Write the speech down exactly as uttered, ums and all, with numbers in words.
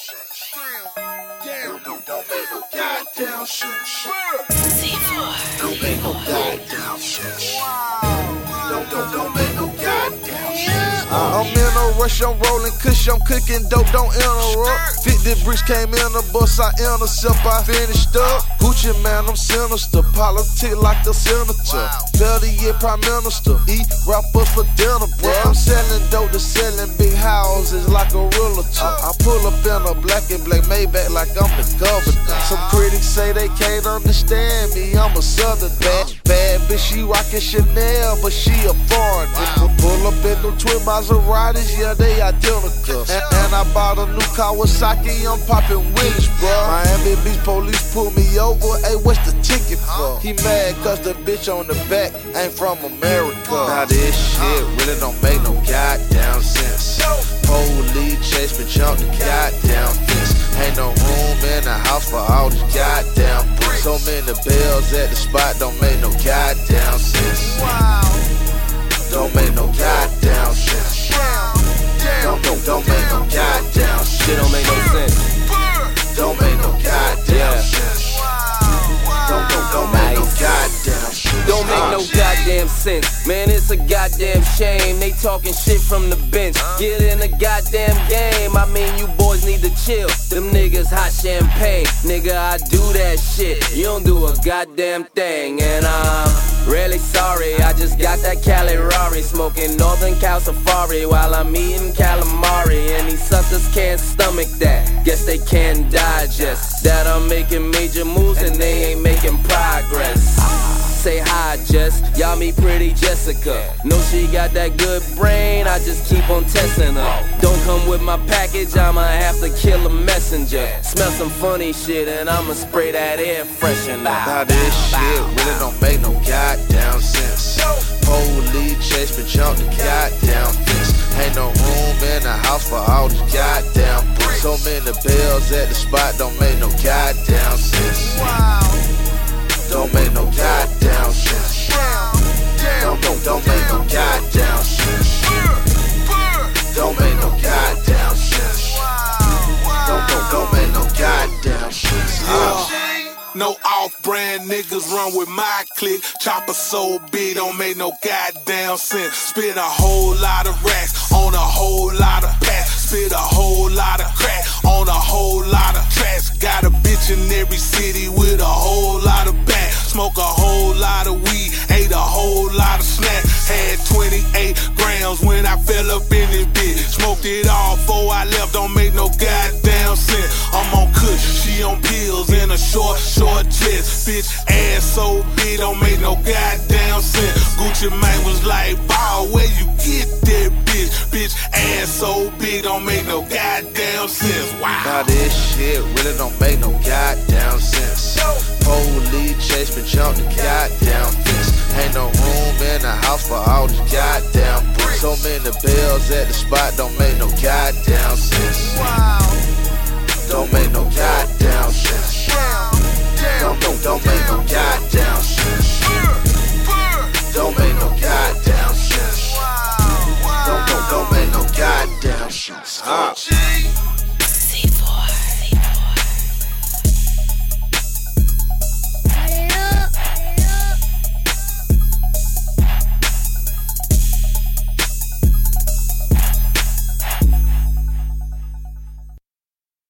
sense. Damn, don't, don't make no goddamn sense. Don't make no goddamn sense. Don't, don't, don't make no goddamn sense. I'm in a rush, I'm rolling kush, I'm cooking dope, don't interrupt. fifty bricks came in the bus, I intercept, I finished up. Gucci man, I'm sinister, politic like a senator. Better yet, prime minister, eat rappers for dinner, bro. I'm selling dope to selling big houses like a realtor. I pull up in a black and black Maybach like I'm the governor. Some critics say they can't understand me, I'm a southern bad, bad bitch, she rockin' Chanel, but she a foreigner. Pull up in them twin Maseratis, yeah, they identical. And, and I bought a new Kawasaki, I'm poppin' Willis, bro. Miami Beach police pulled me over, hey, what's the ticket for? He mad cause the bitch on the back ain't from America. Now this shit really don't make no goddamn sense. Police chase me, jump the goddamn fence. Ain't no room in the house for all these goddamn bricks. So many bells at the spot don't make no goddamn sense. Don't make no goddamn sense. Don't, don't, don't make no goddamn sense. Shit don't make no sense. Don't make no goddamn Yeah. sense. Don't, don't, don't make no goddamn sense. Don't make no goddamn sense. Man, it's a goddamn shame. They talking shit from the bench. Get in the goddamn game. I mean, you boys need to chill. Them niggas hot champagne. Nigga, I do that shit. You don't do a goddamn thing. And I'm really sorry. I just got that Cali Rari. Smoking Northern Cal Safari while I'm eating calamari. And these suckers can't stomach that. Guess they can't digest that I'm making major moves and they ain't making progress. Say hi, Jess. Y'all meet pretty Jessica. Know she got that good brain, I just keep on testing her. Don't come with my package, I'ma have to kill a messenger. Smell some funny shit and I'ma spray that air freshener. Now this shit really don't make no goddamn sense. Police chase me, jump the goddamn fence. Ain't no room in the house for all these goddamn bricks. So many bells at the spot don't make no goddamn sense. Don't make no goddamn sense. Don't, don't, don't make no goddamn sense. Don't make no goddamn sense. Don't, don't, don't make no goddamn sense. Yeah. No off-brand niggas run with my clique. Chopper so big, don't make no goddamn sense. Spit a whole lot of racks on a whole lot of packs. Spit a whole lot of crack on a whole lot of tracks. Got a bitch in every city with a whole lot of back. Smoke a whole lot of weed, ate a whole lot of snacks. Had twenty-eight grams when I fell up in this bitch. Smoked it all before I left, don't make no goddamn sense. I'm on kush, she on pills in a short, short dress. Bitch ass so big, don't make no goddamn sense. Gucci Mane was like, wow, where you get that bitch? Bitch ass so big, don't make no goddamn sense. Wow. Now this shit really don't make no goddamn sense. Police chase me, jump the goddamn fence. Ain't no room in the house for all these goddamn bricks. So many bells at the spot don't make no goddamn sense. Don't make no goddamn sense. Don't, don't, don't make no goddamn sense. Don't make no goddamn sense. Don't, don't, don't make no goddamn sense. Uh.